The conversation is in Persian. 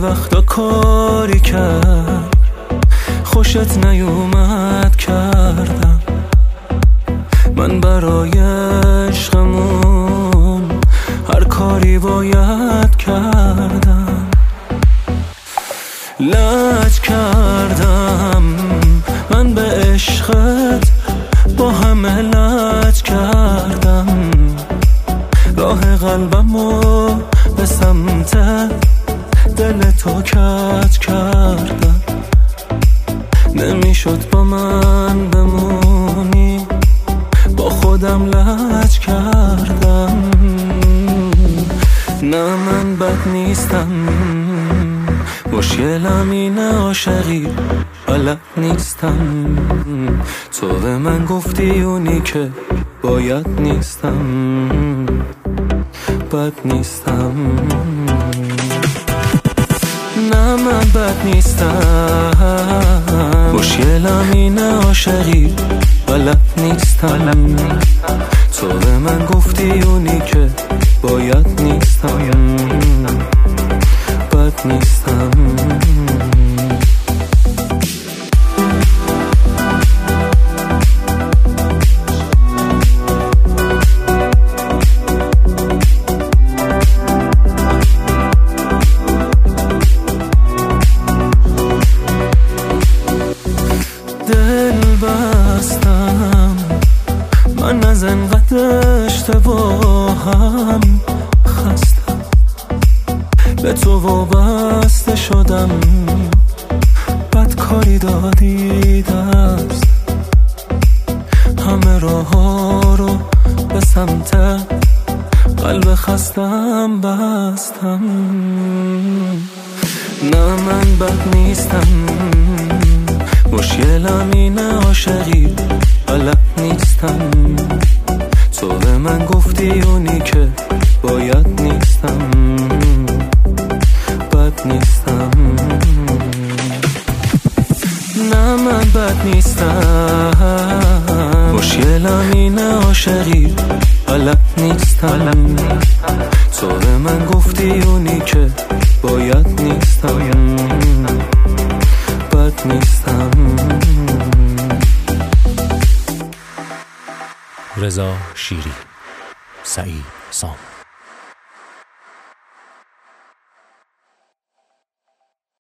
وقتا کاری کرد خوشت نیومد کردم، من برای عشقمون هر کاری باید کردم. لج کردم من به عشقت، با همه لج کردم، راه قلبمو به سمت دل تو کج کردم. نمیشد با من بمونی، با خودم لج کردم. نه من بد نیستم، مشکلم اینه عاشقی بلد نیستم. تو به من گفتی اونی که باید نیستم، بد نیستم. نه من بد نیستم، مشکلم اینه عاشقی بلد نیستم. تو به من گفتی اونی که باید نیستم، بد نیستم. دل بستم من از انقدر اشتباهم خستم، به تو وابسته شدم، بدکاری دادی دست، همه راه ها رو به سمت قلب خستم بستم. نه من بد نیستم، مشکلم اینه عاشقی بلد نیستم. تو به من گفتی اونی که باید نیستم، بد نیستم. نه من بد نیستم، مشکلم اینه عاشقی بلد نیستم. تو به من گفتی اونی که باید نیستم، بد نیستم. رضا شیری، سعید سام.